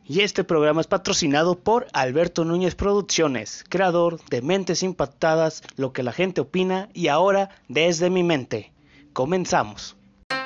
Y este programa es patrocinado por Alberto Núñez Producciones, creador de Mentes Impactadas, lo que la gente opina y ahora desde mi mente. Comenzamos.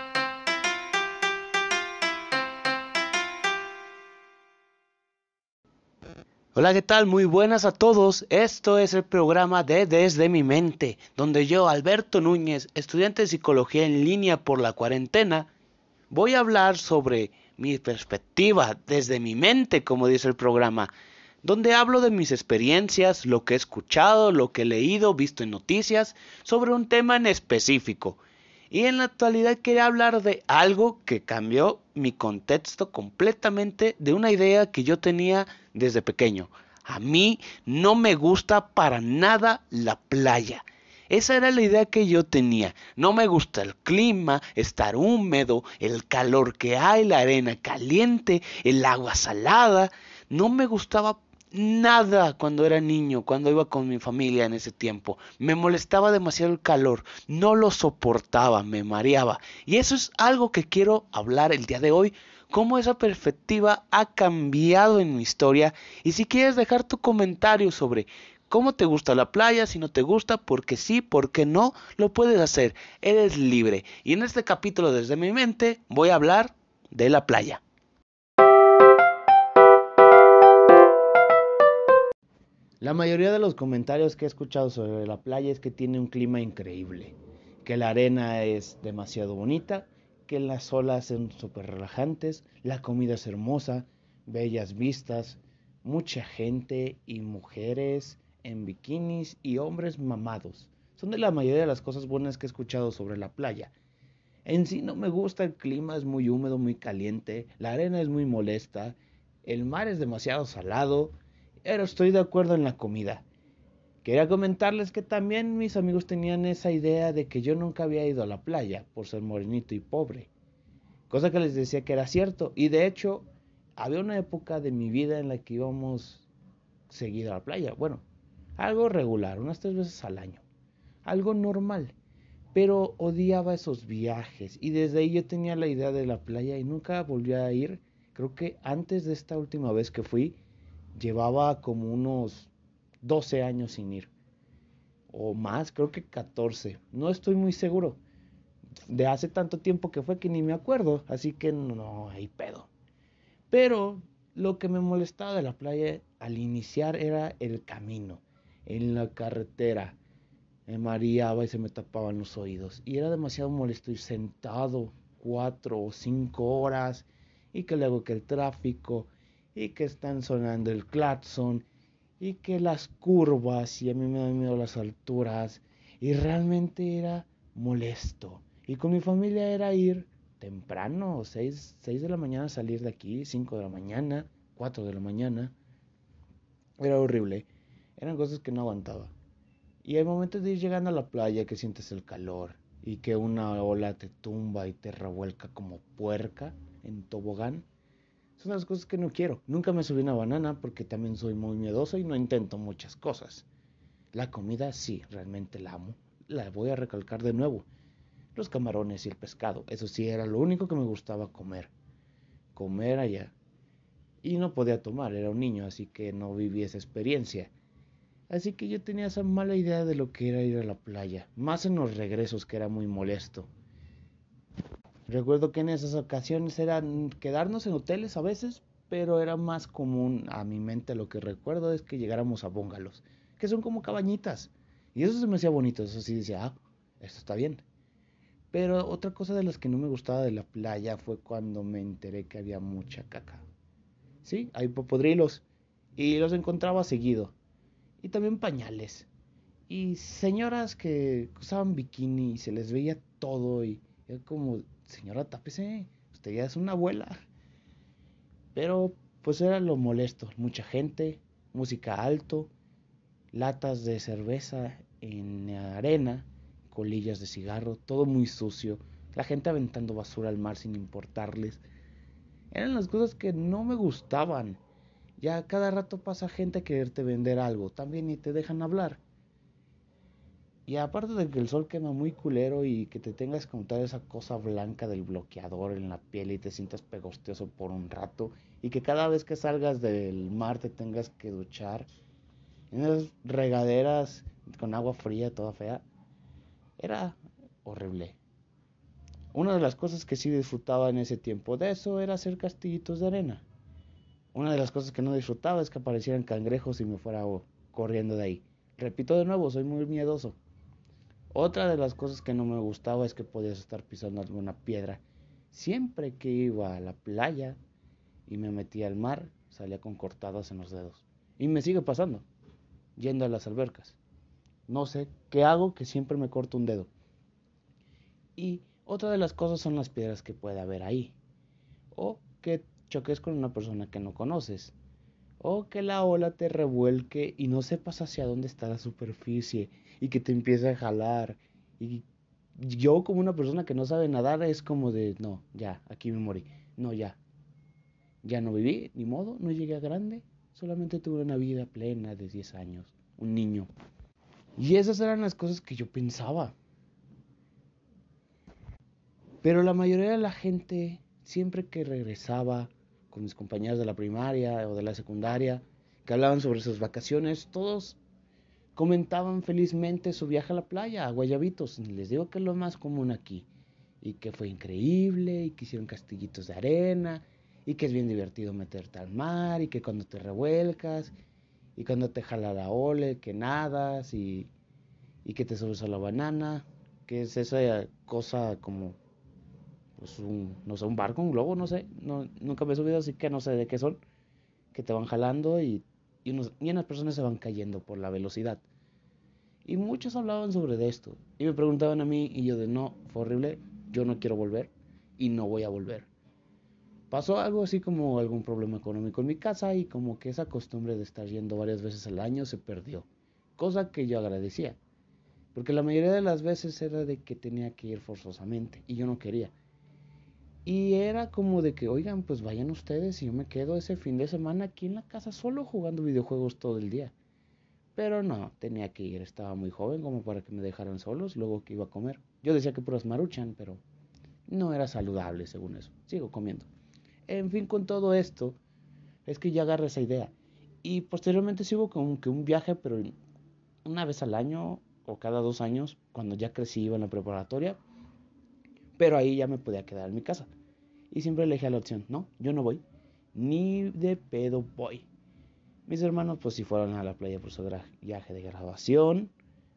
Hola, ¿qué tal? Muy buenas a todos. Esto es el programa de Desde mi mente, donde yo, Alberto Núñez, estudiante de psicología en línea por la cuarentena, voy a hablar sobre mi perspectiva desde mi mente, como dice el programa, donde hablo de mis experiencias, lo que he escuchado, lo que he leído, visto en noticias, sobre un tema en específico. Y en la actualidad quería hablar de algo que cambió mi contexto completamente de una idea que yo tenía desde pequeño. A mí no me gusta para nada la playa. Esa era la idea que yo tenía. No me gusta el clima, estar húmedo, el calor que hay, la arena caliente, el agua salada. No me gustaba nada cuando era niño, cuando iba con mi familia en ese tiempo. Me molestaba demasiado el calor, no lo soportaba, me mareaba. Y eso es algo que quiero hablar el día de hoy, cómo esa perspectiva ha cambiado en mi historia. Y si quieres dejar tu comentario sobre cómo te gusta la playa, si no te gusta, porque sí, porque no, lo puedes hacer, eres libre. Y en este capítulo desde mi mente voy a hablar de la playa. La mayoría de los comentarios que he escuchado sobre la playa es que tiene un clima increíble, que la arena es demasiado bonita, que las olas son súper relajantes, la comida es hermosa, bellas vistas, mucha gente y mujeres en bikinis y hombres mamados. Son de la mayoría de las cosas buenas que he escuchado sobre la playa. En sí no me gusta el clima, es muy húmedo, muy caliente, la arena es muy molesta, el mar es demasiado salado, pero estoy de acuerdo en la comida. Quería comentarles que también mis amigos tenían esa idea de que yo nunca había ido a la playa por ser morenito y pobre, cosa que les decía que era cierto, y de hecho había una época de mi vida en la que íbamos seguido a la playa, bueno, algo regular, unas 3 veces al año, algo normal. Pero odiaba esos viajes y desde ahí yo tenía la idea de la playa y nunca volví a ir. Creo que antes de esta última vez que fui, llevaba como unos 12 años sin ir. O más, creo que 14. No estoy muy seguro. De hace tanto tiempo que fue que ni me acuerdo, así que no hay pedo. Pero lo que me molestaba de la playa al iniciar era el camino, en la carretera. Me mareaba y se me tapaban los oídos. Y era demasiado molesto ir sentado 4 o 5 horas. Y que luego que el tráfico. Y que están sonando el claxon. Y que las curvas. Y a mí me dan miedo las alturas. Y realmente era molesto. Y con mi familia era ir temprano. 6 de la mañana salir de aquí. 5 de la mañana. 4 de la mañana. Era horrible. Eran cosas que no aguantaba. Y hay momentos de ir llegando a la playa que sientes el calor y que una ola te tumba y te revuelca como puerca en tobogán. Son las cosas que no quiero. Nunca me subí una banana porque también soy muy miedoso y no intento muchas cosas. La comida sí, realmente la amo. La voy a recalcar de nuevo. Los camarones y el pescado. Eso sí era lo único que me gustaba comer. Comer allá. Y no podía tomar, era un niño, así que no viví esa experiencia. Así que yo tenía esa mala idea de lo que era ir a la playa, más en los regresos que era muy molesto. Recuerdo que en esas ocasiones eran quedarnos en hoteles a veces, pero era más común a mi mente lo que recuerdo es que llegáramos a bungalows, que son como cabañitas. Y eso se me hacía bonito, eso sí decía, esto está bien. Pero otra cosa de las que no me gustaba de la playa fue cuando me enteré que había mucha caca. Sí, hay popodrilos y los encontraba seguido. Y también pañales. Y señoras que usaban bikini y se les veía todo y era como, señora, tápese, usted ya es una abuela. Pero pues era lo molesto, mucha gente, música alto, latas de cerveza en arena, colillas de cigarro, todo muy sucio, la gente aventando basura al mar sin importarles. Eran las cosas que no me gustaban. Ya cada rato pasa gente a quererte vender algo, también ni te dejan hablar. Y aparte de que el sol quema muy culero y que te tengas que untar esa cosa blanca del bloqueador en la piel y te sientas pegostioso por un rato y que cada vez que salgas del mar te tengas que duchar en esas regaderas con agua fría toda fea, era horrible. Una de las cosas que sí disfrutaba en ese tiempo de eso era hacer castillitos de arena. Una de las cosas que no disfrutaba es que aparecieran cangrejos y me fuera corriendo de ahí. Repito de nuevo, soy muy miedoso. Otra de las cosas que no me gustaba es que podías estar pisando alguna piedra. Siempre que iba a la playa y me metía al mar, salía con cortadas en los dedos. Y me sigue pasando, yendo a las albercas. No sé qué hago que siempre me corto un dedo. Y otra de las cosas son las piedras que puede haber ahí. O que choques con una persona que no conoces. O que la ola te revuelque y no sepas hacia dónde está la superficie y que te empiece a jalar. Y yo como una persona que no sabe nadar es como de, no, ya, aquí me morí. No, ya. Ya no viví, ni modo, no llegué a grande. Solamente tuve una vida plena de 10 años. Un niño. Y esas eran las cosas que yo pensaba. Pero la mayoría de la gente, siempre que regresaba con mis compañeros de la primaria o de la secundaria, que hablaban sobre sus vacaciones, todos comentaban felizmente su viaje a la playa, a Guayabitos. Les digo que es lo más común aquí. Y que fue increíble, y que hicieron castillitos de arena, y que es bien divertido meterte al mar, y que cuando te revuelcas, y cuando te jala la ola, que nadas, y que te subes a la banana, que es esa cosa como pues no sé, un barco, un globo, no sé, no, nunca me he subido, así que no sé de qué son, que te van jalando y unas personas se van cayendo por la velocidad. Y muchos hablaban sobre de esto, y me preguntaban a mí, y yo de no, fue horrible, yo no quiero volver, y no voy a volver. Pasó algo así como algún problema económico en mi casa, y como que esa costumbre de estar yendo varias veces al año se perdió, cosa que yo agradecía, porque la mayoría de las veces era de que tenía que ir forzosamente, y yo no quería. Y era como de que, oigan, pues vayan ustedes y yo me quedo ese fin de semana aquí en la casa solo jugando videojuegos todo el día. Pero no, tenía que ir, estaba muy joven como para que me dejaran solos, luego que iba a comer. Yo decía que puras maruchan, pero no era saludable según eso. Sigo comiendo. En fin, con todo esto, es que ya agarré esa idea. Y posteriormente sigo como que un viaje, pero una vez al año o cada 2 años, cuando ya crecí, iba en la preparatoria. Pero ahí ya me podía quedar en mi casa. Y siempre elegí la opción, no, yo no voy, ni de pedo voy. Mis hermanos pues sí fueron a la playa por su viaje de graduación.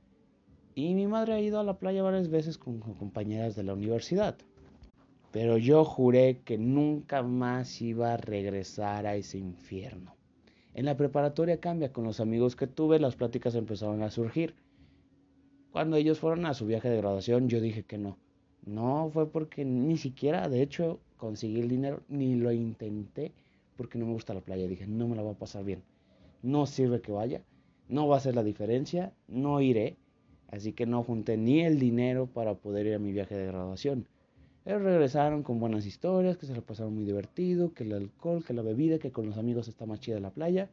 Y mi madre ha ido a la playa varias veces con compañeras de la universidad. Pero yo juré que nunca más iba a regresar a ese infierno. En la preparatoria cambia, con los amigos que tuve las pláticas empezaron a surgir. Cuando ellos fueron a su viaje de graduación yo dije que no. No fue porque ni siquiera, de hecho, conseguí el dinero, ni lo intenté porque no me gusta la playa. Dije, no me la voy a pasar bien. No sirve que vaya, no va a hacer la diferencia, no iré. Así que no junté ni el dinero para poder ir a mi viaje de graduación. Ellos regresaron con buenas historias, que se la pasaron muy divertido, que el alcohol, que la bebida, que con los amigos está más chida la playa.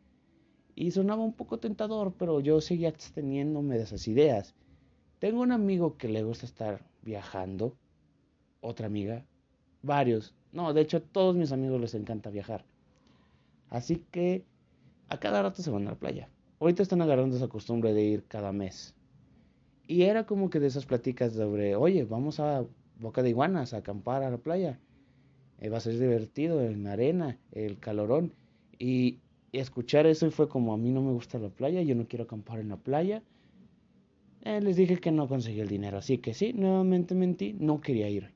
Y sonaba un poco tentador, pero yo seguía absteniéndome de esas ideas. Tengo un amigo que le gusta estar viajando, otra amiga, varios. No, de hecho a todos mis amigos les encanta viajar. Así que a cada rato se van a la playa. Ahorita están agarrando esa costumbre de ir cada mes. Y era como que de esas pláticas sobre, oye, vamos a Boca de Iguanas a acampar a la playa. Va a ser divertido en la arena, el calorón. Y escuchar eso y fue como, a mí no me gusta la playa, yo no quiero acampar en la playa. Les dije que no conseguí el dinero, así que sí, nuevamente mentí, no quería ir.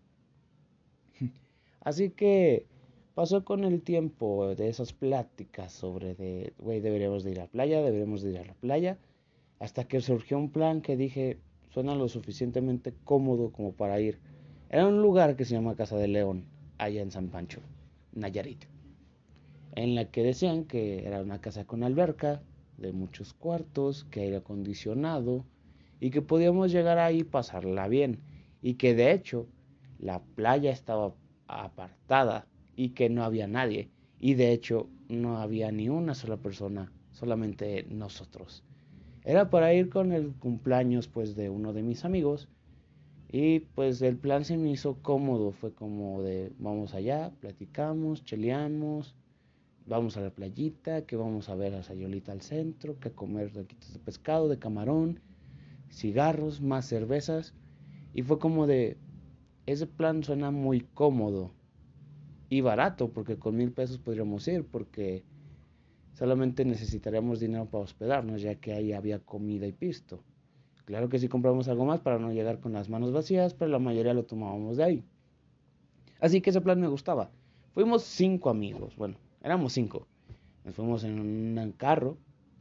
Así que pasó con el tiempo de esas pláticas sobre de, güey, deberíamos de ir a la playa, deberíamos de ir a la playa, hasta que surgió un plan que dije, suena lo suficientemente cómodo como para ir. Era un lugar que se llama Casa de León, allá en San Pancho, Nayarit, en la que decían que era una casa con alberca, de muchos cuartos, que aire acondicionado, y que podíamos llegar ahí y pasarla bien, y que de hecho la playa estaba apartada y que no había nadie, y de hecho no había ni una sola persona, solamente nosotros. Era para ir con el cumpleaños pues de uno de mis amigos y pues el plan se me hizo cómodo, fue como de vamos allá, platicamos, cheleamos, vamos a la playita, que vamos a ver a Sayolita al centro, que comer taquitos de pescado, de camarón, cigarros, más cervezas. Y fue como de, ese plan suena muy cómodo y barato, porque con 1,000 pesos podríamos ir, porque solamente necesitaríamos dinero para hospedarnos, ya que ahí había comida y pisto. Claro que sí compramos algo más para no llegar con las manos vacías, pero la mayoría lo tomábamos de ahí. Así que ese plan me gustaba. Fuimos 5 amigos, bueno, éramos 5. Nos fuimos en un carro.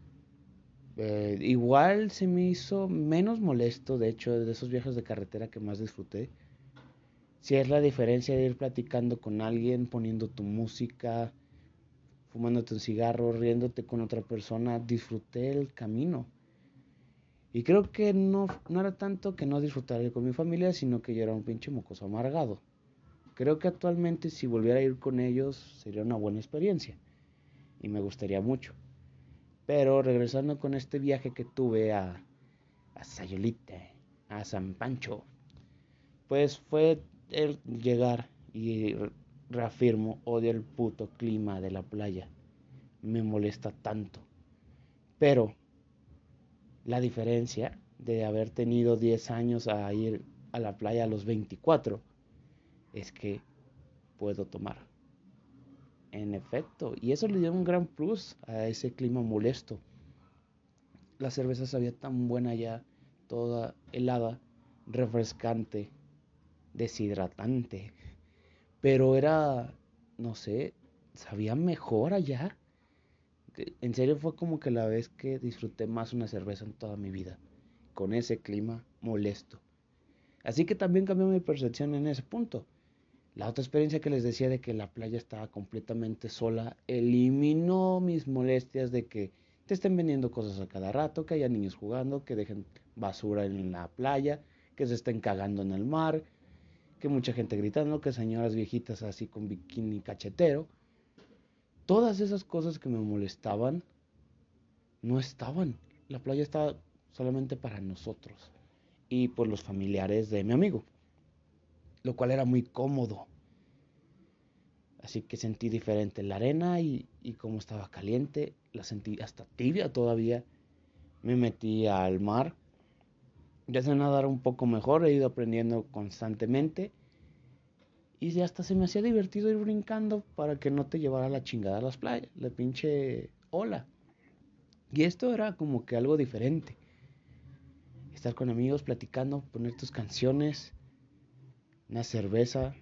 Igual se me hizo menos molesto, de hecho, de esos viajes de carretera que más disfruté. Si es la diferencia de ir platicando con alguien, poniendo tu música, fumándote un cigarro, riéndote con otra persona, disfruté el camino. Y creo que no era tanto que no disfrutara con mi familia, sino que yo era un pinche mocoso amargado. Creo que actualmente si volviera a ir con ellos sería una buena experiencia y me gustaría mucho. Pero regresando con este viaje que tuve a Sayulita, a San Pancho, pues fue el llegar y reafirmo, odio el puto clima de la playa. Me molesta tanto. Pero la diferencia de haber tenido 10 años a ir a la playa a los 24 es que puedo tomar. En efecto, y eso le dio un gran plus a ese clima molesto. La cerveza sabía tan buena ya, toda helada, refrescante, deshidratante. Pero era, no sé, sabía mejor allá. En serio fue como que la vez que disfruté más una cerveza en toda mi vida, con ese clima molesto. Así que también cambió mi percepción en ese punto. La otra experiencia que les decía de que la playa estaba completamente sola, eliminó mis molestias de que te estén vendiendo cosas a cada rato, que haya niños jugando, que dejen basura en la playa, que se estén cagando en el mar, que mucha gente gritando, que señoras viejitas así con bikini cachetero. Todas esas cosas que me molestaban no estaban. La playa estaba solamente para nosotros y por los familiares de mi amigo, lo cual era muy cómodo. Así que sentí diferente la arena y como estaba caliente, la sentí hasta tibia todavía. Me metí al mar. Ya sé nadar un poco mejor, he ido aprendiendo constantemente. Y hasta se me hacía divertido ir brincando para que no te llevara la chingada a las playas, la pinche ola. Y esto era como que algo diferente. Estar con amigos platicando, poner tus canciones, una cerveza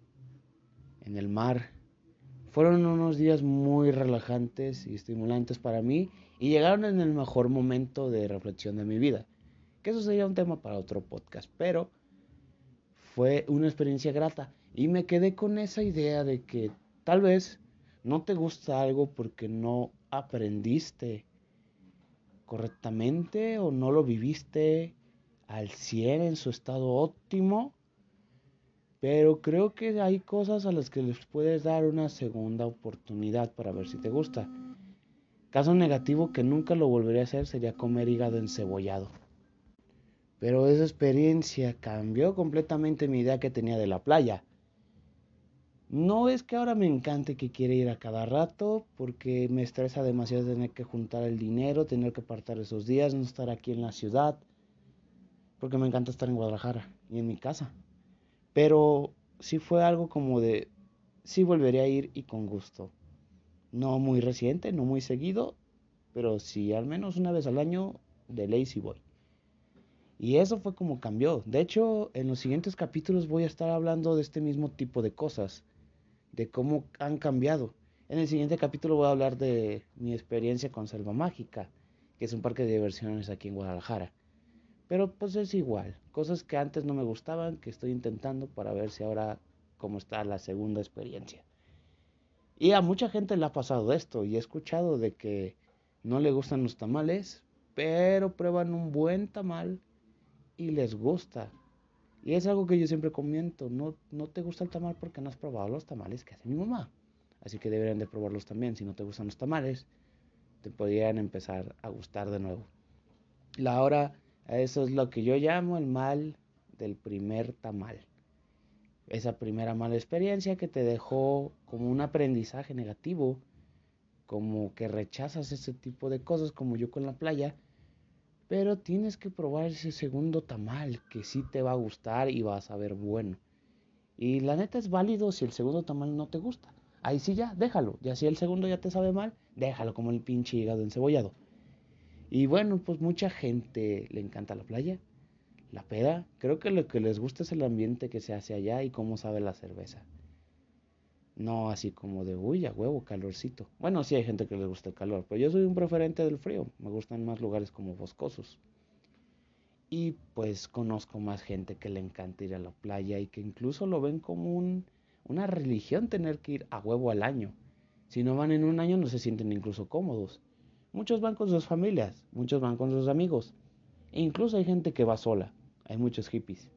en el mar. Fueron unos días muy relajantes y estimulantes para mí y llegaron en el mejor momento de reflexión de mi vida. Que eso sería un tema para otro podcast, pero fue una experiencia grata y me quedé con esa idea de que tal vez no te gusta algo porque no aprendiste correctamente o no lo viviste al 100 en su estado óptimo, pero creo que hay cosas a las que les puedes dar una segunda oportunidad para ver si te gusta. Caso negativo que nunca lo volvería a hacer sería comer hígado encebollado. Pero esa experiencia cambió completamente mi idea que tenía de la playa. No es que ahora me encante que quiera ir a cada rato, porque me estresa demasiado tener que juntar el dinero, tener que apartar esos días, no estar aquí en la ciudad, porque me encanta estar en Guadalajara y en mi casa. Pero sí fue algo como de, sí volvería a ir y con gusto. No muy reciente, no muy seguido, pero sí al menos una vez al año de ley sí voy. Y eso fue como cambió. De hecho, en los siguientes capítulos voy a estar hablando de este mismo tipo de cosas, de cómo han cambiado. En el siguiente capítulo voy a hablar de mi experiencia con Selva Mágica, que es un parque de diversiones aquí en Guadalajara. Pero pues es igual, cosas que antes no me gustaban, que estoy intentando para ver si ahora cómo está la segunda experiencia. Y a mucha gente le ha pasado esto y he escuchado de que no le gustan los tamales, pero prueban un buen tamal y les gusta. Y es algo que yo siempre comento, no te gusta el tamal porque no has probado los tamales que hace mi mamá. Así que deberían de probarlos también. Si no te gustan los tamales, te podrían empezar a gustar de nuevo. Eso es lo que yo llamo el mal del primer tamal. Esa primera mala experiencia que te dejó como un aprendizaje negativo, como que rechazas ese tipo de cosas como yo con la playa, pero tienes que probar ese segundo tamal que sí te va a gustar y va a saber bueno. Y la neta es válido si el segundo tamal no te gusta. Ahí sí ya, déjalo. Ya si el segundo ya te sabe mal, déjalo como el pinche hígado encebollado. Y bueno, pues mucha gente le encanta la playa, la peda. Creo que lo que les gusta es el ambiente que se hace allá y cómo sabe la cerveza. No así como de, uy, a huevo, calorcito. Bueno, sí hay gente que les gusta el calor, pero yo soy un preferente del frío. Me gustan más lugares como boscosos. Y pues conozco más gente que le encanta ir a la playa y que incluso lo ven como una religión tener que ir a huevo al año. Si no van en un año no se sienten incluso cómodos. Muchos van con sus familias, muchos van con sus amigos. E incluso hay gente que va sola. Hay muchos hippies.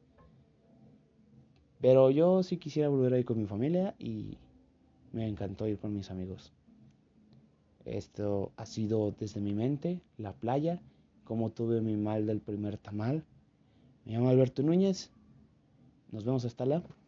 Pero yo sí quisiera volver a ir con mi familia y me encantó ir con mis amigos. Esto ha sido desde mi mente, la playa, como tuve mi mal del primer tamal. Me llamo Alberto Núñez. Nos vemos hasta la